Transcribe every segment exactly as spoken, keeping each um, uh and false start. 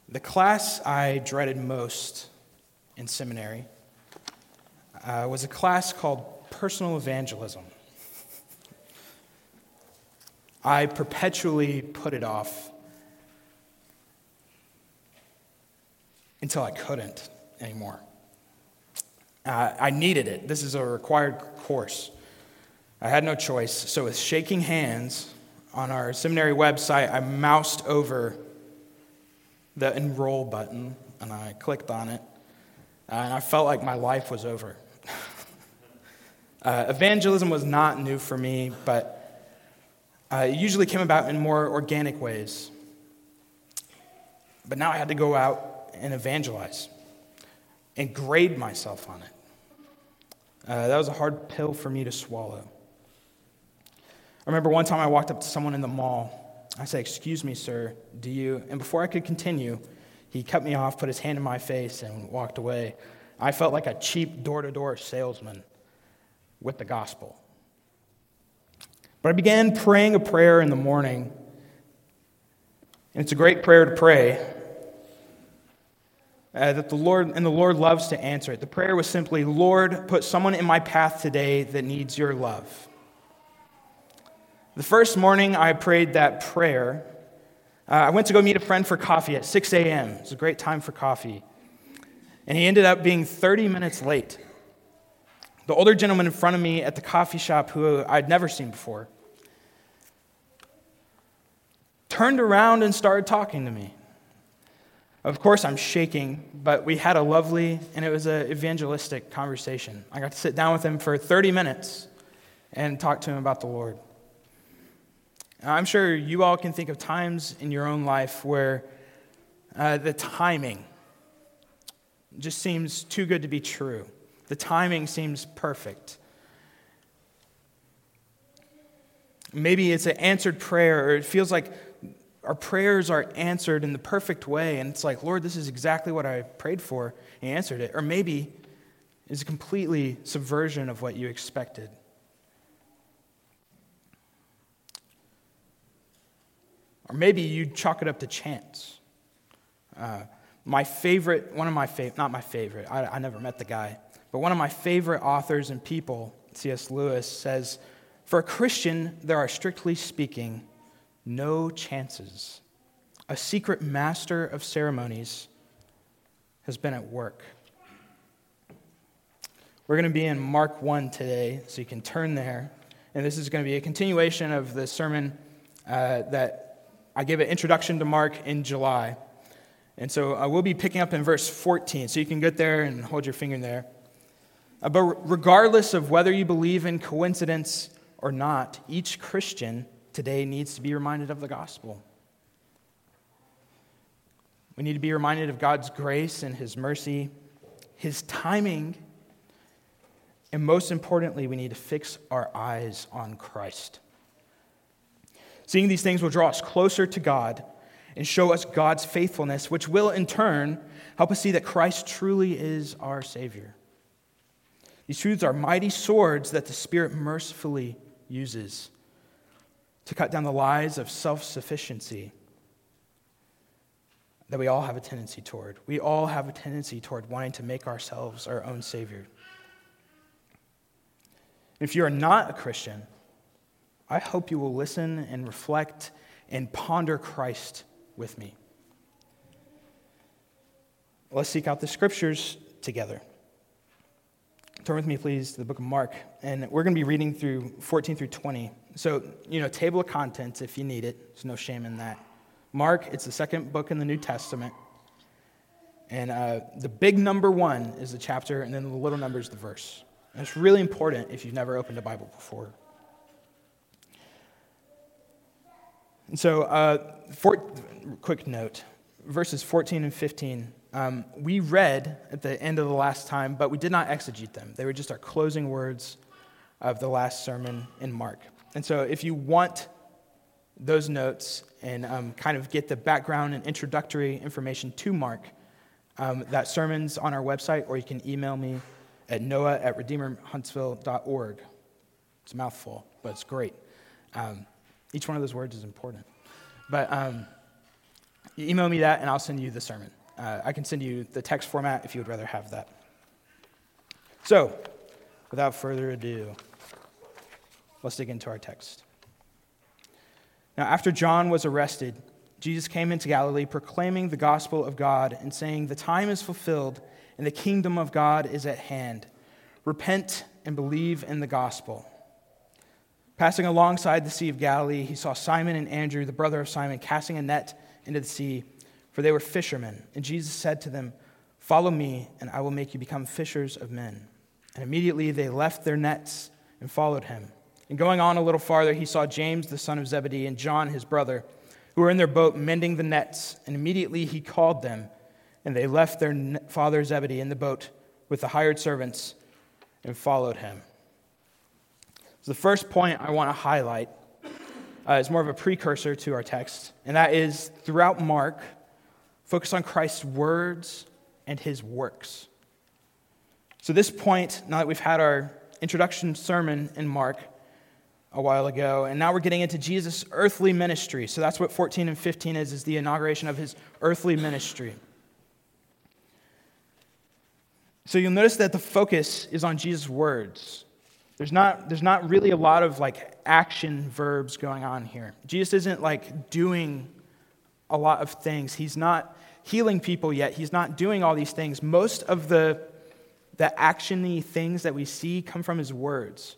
The class I dreaded most in seminary uh, was a class called Personal Evangelism. I perpetually put it off until I couldn't anymore. Uh, I needed it. This is a required course. I had no choice. So with shaking hands on our seminary website, I moused over the enroll button, and I clicked on it, uh, and I felt like my life was over. uh, evangelism was not new for me, but uh, it usually came about in more organic ways. But now I had to go out and evangelize and grade myself on it. Uh, that was a hard pill for me to swallow. I remember one time I walked up to someone in the mall. I said, "Excuse me, sir, do you?" And before I could continue, he cut me off, put his hand in my face, and walked away. I felt like a cheap door-to-door salesman with the gospel. But I began praying a prayer in the morning, and it's a great prayer to pray. Uh, that the Lord and the Lord loves to answer it. The prayer was simply, "Lord, put someone in my path today that needs your love." The first morning I prayed that prayer, uh, I went to go meet a friend for coffee at six a.m. It was a great time for coffee. And he ended up being thirty minutes late. The older gentleman in front of me at the coffee shop, who I'd never seen before, turned around and started talking to me. Of course, I'm shaking, but we had a lovely, and it was an evangelistic conversation. I got to sit down with him for thirty minutes and talk to him about the Lord. I'm sure you all can think of times in your own life where uh, the timing just seems too good to be true. The timing seems perfect. Maybe it's an answered prayer, or it feels like our prayers are answered in the perfect way, and it's like, "Lord, this is exactly what I prayed for," and He answered it. Or maybe it's a completely subversion of what you expected. Or maybe you chalk it up to chance. Uh, my favorite, one of my favorite, not my favorite, I, I never met the guy, but one of my favorite authors and people, C S Lewis, says, "For a Christian, there are, strictly speaking, no chances. A secret master of ceremonies has been at work." We're going to be in Mark one today, so you can turn there. And this is going to be a continuation of the sermon uh, that I gave an introduction to Mark in July. And so I will be picking up in verse fourteen, so you can get there and hold your finger there. Uh, but regardless of whether you believe in coincidence or not, each Christian today needs to be reminded of the gospel. We need to be reminded of God's grace and His mercy, His timing, and most importantly, we need to fix our eyes on Christ. Seeing these things will draw us closer to God and show us God's faithfulness, which will in turn help us see that Christ truly is our Savior. These truths are mighty swords that the Spirit mercifully uses to cut down the lies of self-sufficiency that we all have a tendency toward. We all have a tendency toward wanting to make ourselves our own Savior. If you are not a Christian, I hope you will listen and reflect and ponder Christ with me. Let's seek out the Scriptures together. Turn with me, please, to the book of Mark, and we're going to be reading through fourteen through twenty. So, you know, table of contents if you need it. There's no shame in that. Mark, it's the second book in the New Testament, and uh, the big number one is the chapter, and then the little number is the verse. And it's really important if you've never opened a Bible before. And so, uh, for, quick note, verses fourteen and fifteen, um, we read at the end of the last time, but we did not exegete them. They were just our closing words of the last sermon in Mark. And so if you want those notes and um, kind of get the background and introductory information to Mark, um, that sermon's on our website, or you can email me at noah at redeemer huntsville dot org. It's a mouthful, but it's great. Um, Each one of those words is important. But um, You email me that, and I'll send you the sermon. Uh, I can send you the text format if you would rather have that. So, without further ado, let's dig into our text. Now, after John was arrested, Jesus came into Galilee proclaiming the gospel of God and saying, "The time is fulfilled and the kingdom of God is at hand. Repent and believe in the gospel." Passing alongside the Sea of Galilee, he saw Simon and Andrew, the brother of Simon, casting a net into the sea, for they were fishermen. And Jesus said to them, "Follow me, and I will make you become fishers of men." And immediately they left their nets and followed him. And going on a little farther, he saw James, the son of Zebedee, and John, his brother, who were in their boat mending the nets. And immediately he called them, and they left their father Zebedee in the boat with the hired servants and followed him. So the first point I want to highlight uh, is more of a precursor to our text, and that is throughout Mark, focus on Christ's words and his works. So this point, now that we've had our introduction sermon in Mark a while ago, and now we're getting into Jesus' earthly ministry. So that's what fourteen and fifteen is, is the inauguration of his earthly ministry. So you'll notice that the focus is on Jesus' words. There's not, there's not really a lot of like action verbs going on here. Jesus isn't like doing a lot of things. He's not healing people yet. He's not doing all these things. Most of the, the action-y things that we see come from his words.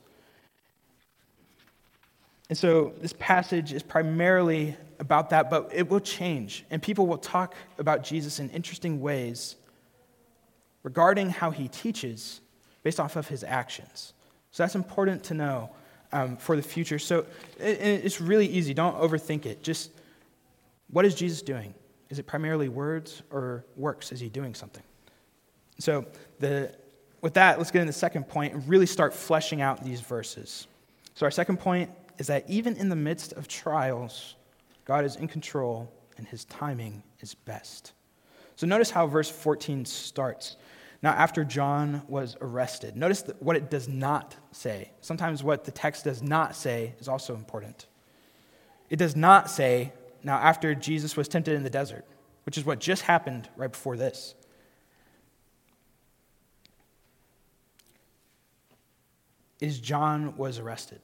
And so this passage is primarily about that, but it will change. And people will talk about Jesus in interesting ways regarding how he teaches based off of his actions. So that's important to know um, for the future. So it, it's really easy. Don't overthink it. Just, what is Jesus doing? Is it primarily words or works? Is he doing something? So the, with that, let's get into the second point and really start fleshing out these verses. So our second point is that even in the midst of trials, God is in control and his timing is best. So notice how verse fourteen starts. Now, after John was arrested, notice what it does not say. Sometimes what the text does not say is also important. It does not say, now after Jesus was tempted in the desert, which is what just happened right before this. It is John was arrested.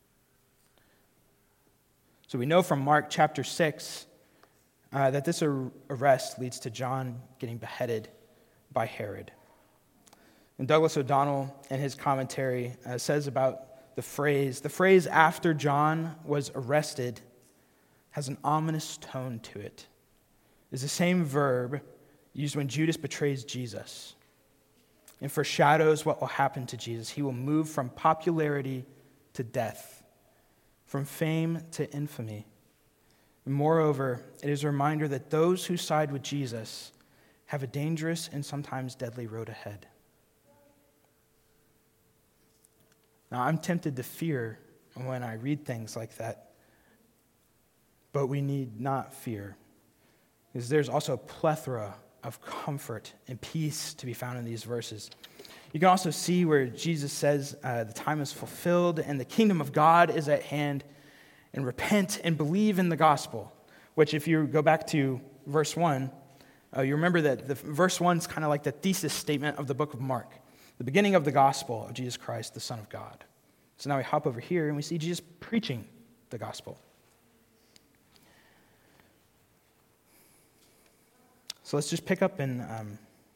So we know from Mark chapter six uh, that this ar- arrest leads to John getting beheaded by Herod. And Douglas O'Donnell, in his commentary, uh, says about the phrase, the phrase "after John was arrested" has an ominous tone to it. It's the same verb used when Judas betrays Jesus and foreshadows what will happen to Jesus. He will move from popularity to death, from fame to infamy. And moreover, it is a reminder that those who side with Jesus have a dangerous and sometimes deadly road ahead. Now, I'm tempted to fear when I read things like that, but we need not fear, because there's also a plethora of comfort and peace to be found in these verses. You can also see where Jesus says uh, the time is fulfilled and the kingdom of God is at hand, and repent and believe in the gospel, which if you go back to verse one, uh, you remember that the verse one is kind of like the thesis statement of the book of Mark, the beginning of the gospel of Jesus Christ, the Son of God. So now we hop over here and we see Jesus preaching the gospel. So let's just pick up in, um,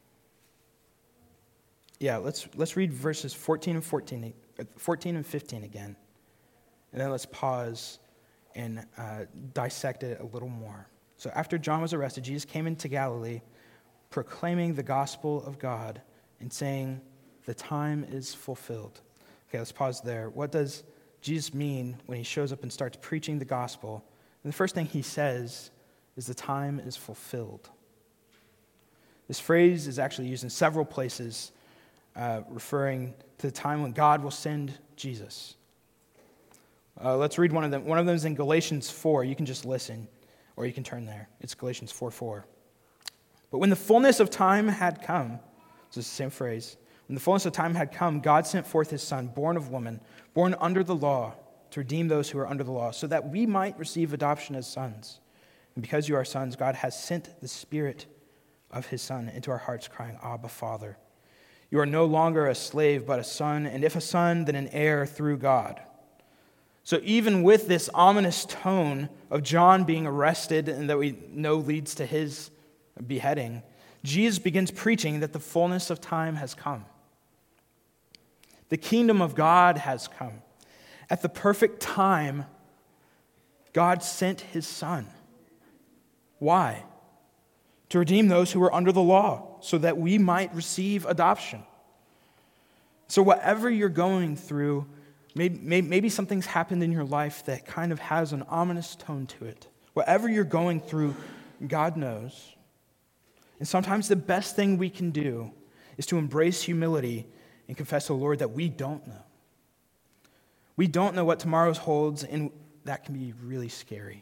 yeah, let's let's read verses fourteen and fourteen, fourteen and fifteen again, and then let's pause and uh, dissect it a little more. So after John was arrested, Jesus came into Galilee, proclaiming the gospel of God and saying, "The time is fulfilled." Okay, let's pause there. What does Jesus mean when he shows up and starts preaching the gospel? And the first thing he says is the time is fulfilled. This phrase is actually used in several places, uh, referring to the time when God will send Jesus. Uh, let's read one of them. One of them is in Galatians four. You can just listen, or you can turn there. It's Galatians four four. But when the fullness of time had come, so it's the same phrase, when the fullness of time had come, God sent forth his Son, born of woman, born under the law, to redeem those who are under the law, so that we might receive adoption as sons. And because you are sons, God has sent the Spirit of his Son into our hearts, crying, Abba, Father. You are no longer a slave, but a son, and if a son, then an heir through God. So even with this ominous tone of John being arrested, and that we know leads to his beheading, Jesus begins preaching that the fullness of time has come. The kingdom of God has come. At the perfect time, God sent his Son. Why? To redeem those who were under the law, so that we might receive adoption. So whatever you're going through, maybe, maybe something's happened in your life that kind of has an ominous tone to it. Whatever you're going through, God knows. And sometimes the best thing we can do is to embrace humility and confess to the Lord that we don't know. We don't know what tomorrow holds, and that can be really scary.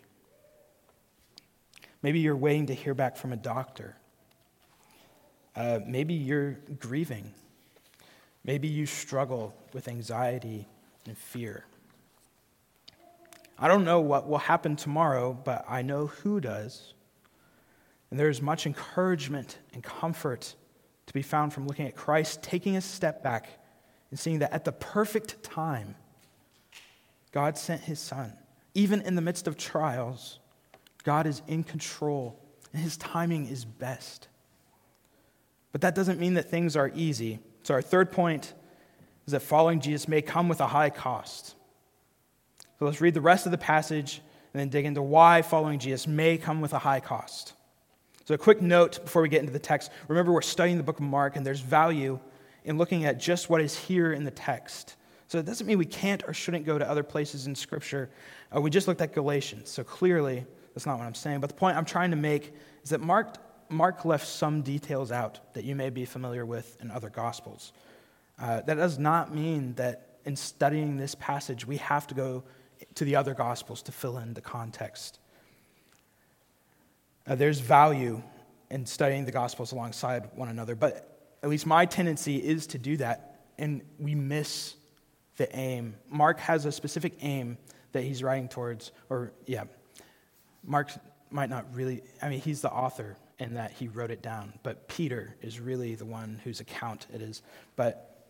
Maybe you're waiting to hear back from a doctor. Uh, maybe you're grieving. Maybe you struggle with anxiety and fear. I don't know what will happen tomorrow, but I know who does. And there is much encouragement and comfort to be found from looking at Christ taking a step back and seeing that at the perfect time, God sent his Son. Even in the midst of trials, God is in control, and his timing is best. But that doesn't mean that things are easy. So our third point is that following Jesus may come with a high cost. So let's read the rest of the passage and then dig into why following Jesus may come with a high cost. So a quick note before we get into the text. Remember, we're studying the book of Mark, and there's value in looking at just what is here in the text. So it doesn't mean we can't or shouldn't go to other places in Scripture. Uh, we just looked at Galatians, so clearly that's not what I'm saying. But the point I'm trying to make is that Mark, Mark left some details out that you may be familiar with in other Gospels. Uh, that does not mean that in studying this passage, we have to go to the other Gospels to fill in the context. Uh, there's value in studying the Gospels alongside one another, but at least my tendency is to do that, and we miss the aim. Mark has a specific aim that he's writing towards, or yeah, Mark might not really, I mean, he's the author in that he wrote it down, but Peter is really the one whose account it is. But,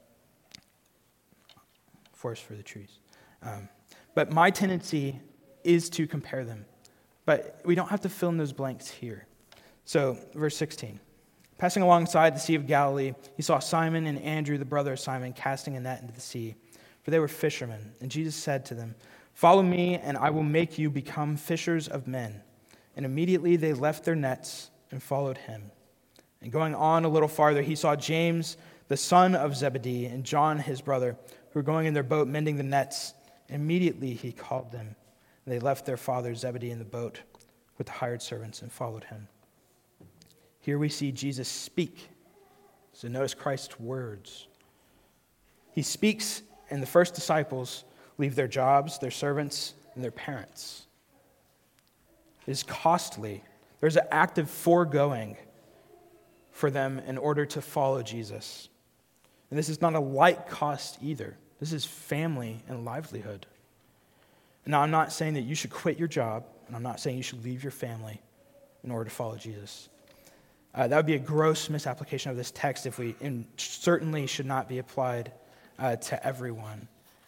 forest for the trees. Um, but my tendency is to compare them. But we don't have to fill in those blanks here. So, verse sixteen. Passing alongside the Sea of Galilee, he saw Simon and Andrew, the brother of Simon, casting a net into the sea, for they were fishermen. And Jesus said to them, "Follow me, and I will make you become fishers of men." And immediately they left their nets and followed him. And going on a little farther, he saw James, the son of Zebedee, and John, his brother, who were going in their boat mending the nets. And immediately he called them. And they left their father Zebedee in the boat with the hired servants and followed him. Here we see Jesus speak. So notice Christ's words. He speaks, and the first disciples leave their jobs, their servants, and their parents. It is costly. There's an active foregoing for them in order to follow Jesus. And this is not a light cost either. This is family and livelihood. Now, I'm not saying that you should quit your job, and I'm not saying you should leave your family in order to follow Jesus. Uh, that would be a gross misapplication of this text if we, and certainly should not be applied uh, to everyone.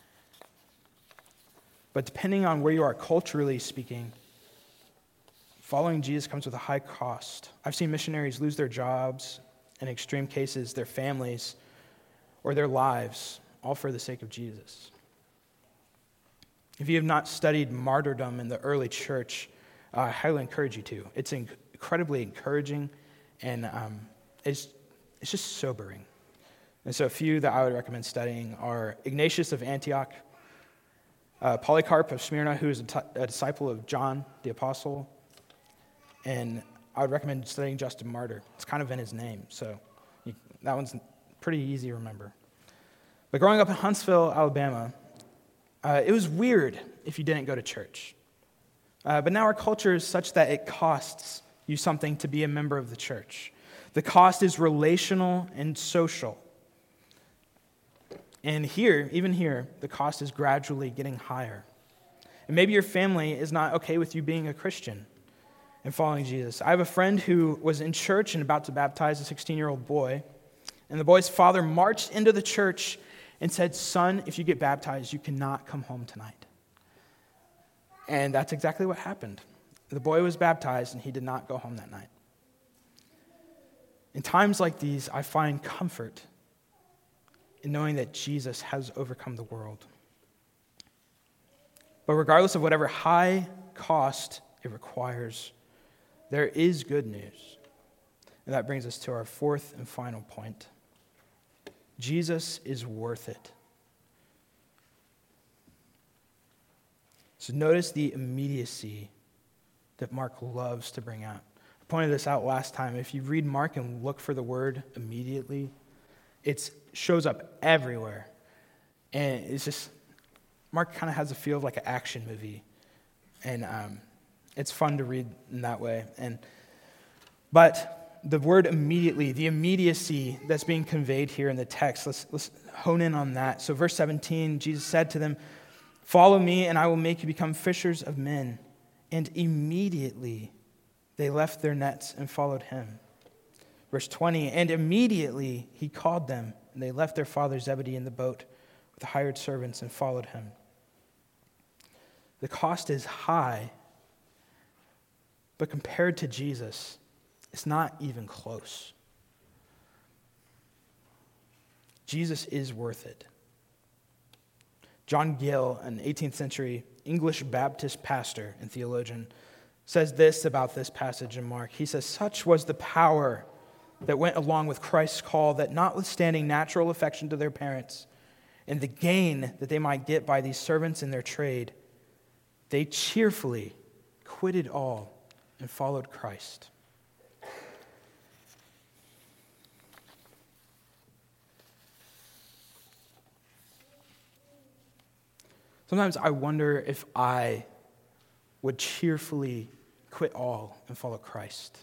But depending on where you are culturally speaking, following Jesus comes with a high cost. I've seen missionaries lose their jobs, in extreme cases, their families, or their lives, all for the sake of Jesus. If you have not studied martyrdom in the early church, uh, I highly encourage you to. It's incredibly encouraging, and um, it's, it's just sobering. And so a few that I would recommend studying are Ignatius of Antioch, uh, Polycarp of Smyrna, who is a, t- a disciple of John the Apostle, and I would recommend studying Justin Martyr. It's kind of in his name, so you, that one's pretty easy to remember. But growing up in Huntsville, Alabama, Uh, it was weird if you didn't go to church. Uh, but now our culture is such that it costs you something to be a member of the church. The cost is relational and social. And here, even here, the cost is gradually getting higher. And maybe your family is not okay with you being a Christian. and following Jesus. I have a friend who was in church and about to baptize a sixteen-year-old boy, and the boy's father marched into the church and said, "Son, if you get baptized, you cannot come home tonight." And that's exactly what happened. The boy was baptized, and he did not go home that night. In times like these, I find comfort in knowing that Jesus has overcome the world. But regardless of whatever high cost it requires, there is good news. And that brings us to our fourth and final point. Jesus is worth it. So notice the immediacy that Mark loves to bring out. I pointed this out last time. If you read Mark and look for the word immediately, it shows up everywhere. And it's just, Mark kind of has a feel of like an action movie. And um, it's fun to read in that way. And But the word immediately, the immediacy that's being conveyed here in the text, let's, let's hone in on that. So verse seventeen, Jesus said to them, "Follow me, and I will make you become fishers of men." And immediately they left their nets and followed him. Verse twenty, and immediately he called them, and they left their father Zebedee in the boat with the hired servants and followed him. The cost is high, but compared to Jesus, it's not even close. Jesus is worth it. John Gill, an eighteenth century English Baptist pastor and theologian, says this about this passage in Mark. He says, "Such was the power that went along with Christ's call, that notwithstanding natural affection to their parents and the gain that they might get by these servants in their trade, they cheerfully quitted all and followed Christ." Sometimes I wonder if I would cheerfully quit all and follow Christ.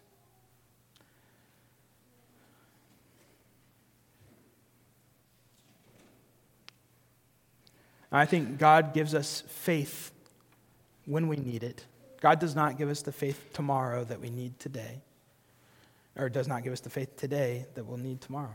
I think God gives us faith when we need it. God does not give us the faith tomorrow that we need today, or does not give us the faith today that we'll need tomorrow.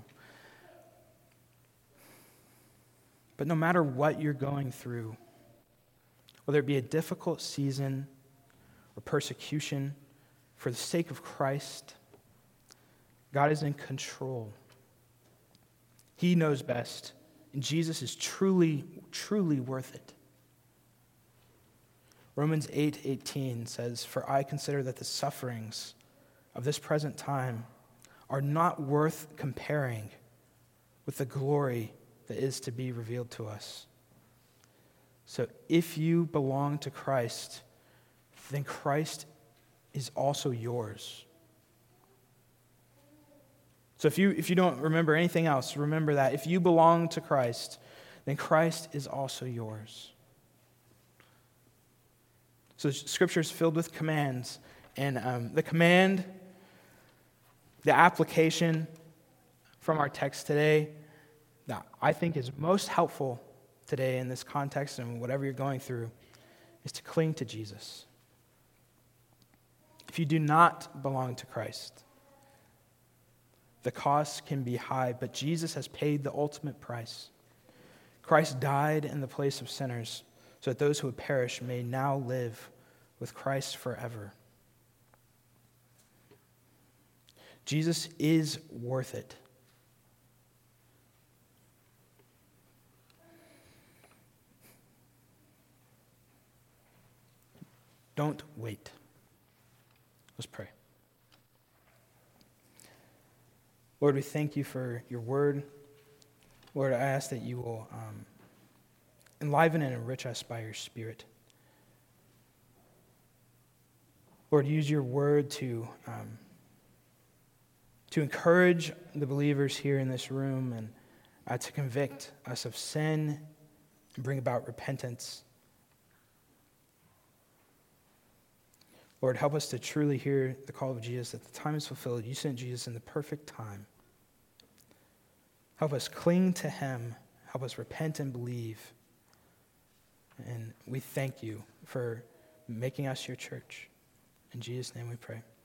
But no matter what you're going through, whether it be a difficult season or persecution, for the sake of Christ, God is in control. He knows best, and Jesus is truly, truly worth it. Romans eight eighteen says, "For I consider that the sufferings of this present time are not worth comparing with the glory that is to be revealed to us." So if you belong to Christ, then Christ is also yours. So if you if you don't remember anything else, remember that. If you belong to Christ, then Christ is also yours. So Scripture is filled with commands. And um, the command, the application from our text today, that I think is most helpful today in this context and whatever you're going through, is to cling to Jesus. If you do not belong to Christ, the cost can be high, but Jesus has paid the ultimate price. Christ died in the place of sinners so that those who would perish may now live with Christ forever. Jesus is worth it. Don't wait. Let's pray. Lord, we thank you for your word. Lord, I ask that you will um, enliven and enrich us by your Spirit. Lord, use your word to, um, to encourage the believers here in this room and uh, to convict us of sin and bring about repentance. Lord, help us to truly hear the call of Jesus that the time is fulfilled. You sent Jesus in the perfect time. Help us cling to him. Help us repent and believe. And we thank you for making us your church. In Jesus' name we pray.